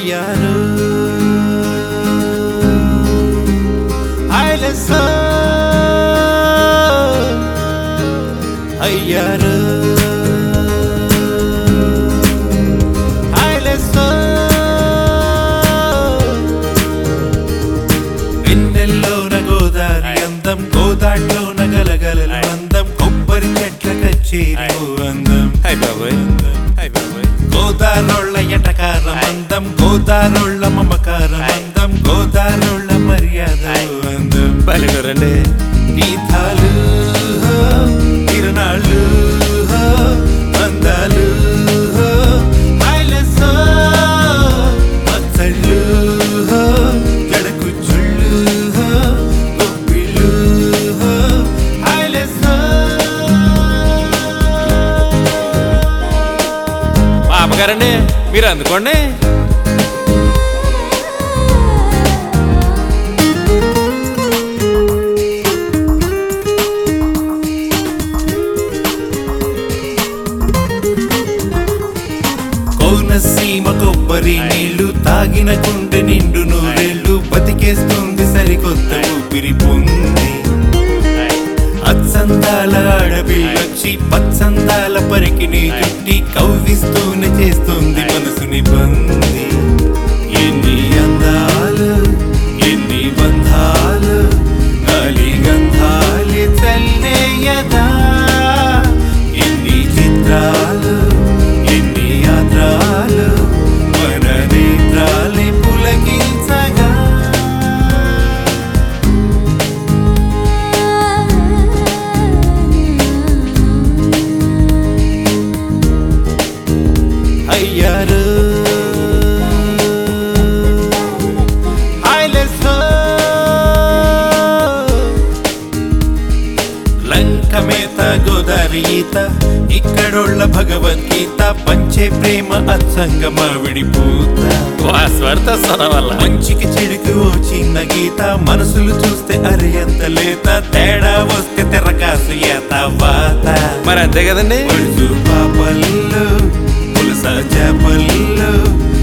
అయ్యారు ఐలెస్సో అయ్యారు ఐలెస్సో వెన్నెల్లోన గోదారి అందం గోదాట్లోన గలగలల అందం కొబ్బరి చెట్ల కచ్చేరి అందం గోదారోళ్ళ ఎటకారం అందం గోదారోళ్ళ మమకారం అందం గోదారోళ్ళ మర్యాద అందం పలుకురండి గీతాలు తిరునాళ్ళు అందాలు ఐలెస్సో పచ్చళ్ళు జడకుచ్చుళ్ళు గొప్పిళ్ళు ఐలెస్సో పాపగారండి మీరు అందుకోండి. కోనసీమ కొబ్బరి నీళ్లు తాగిన గుండె నిండు నూరేళ్లు బతికేస్తుంది సరికొత్త ఊపిరి పొంది అచ్చందాల ఆడపిల్లొచ్చి పచ్చందాల పరికిని చుట్టి కవ్విస్తూనే చేస్తుంది మనసుని బంది ఎన్ని అందాలు ఎన్ని బంధాలు గాలి గంధాలి చల్లేయదా ఎన్ని చిత్రాలు ఎన్ని యాత్రాలు మన నేత్రాలే పులకించగా అయ్యారు ఐలెస్సో లంకమేత గోదారి ఈత ఇక్కడోళ్ళ భగవద్గీత పంచే ప్రేమ అచ్చంగ మావిడి పూత స్వర్త వల్ల మంచికి చెడుకు ఓ చిన్న గీత మనసులు చూస్తే అరే ఎంత లేత తేడా వస్తే తెరకాసు ఏత వాత మరి అంతే కదండి. పళ్ళు పాపల్లో పులస చేపల్లో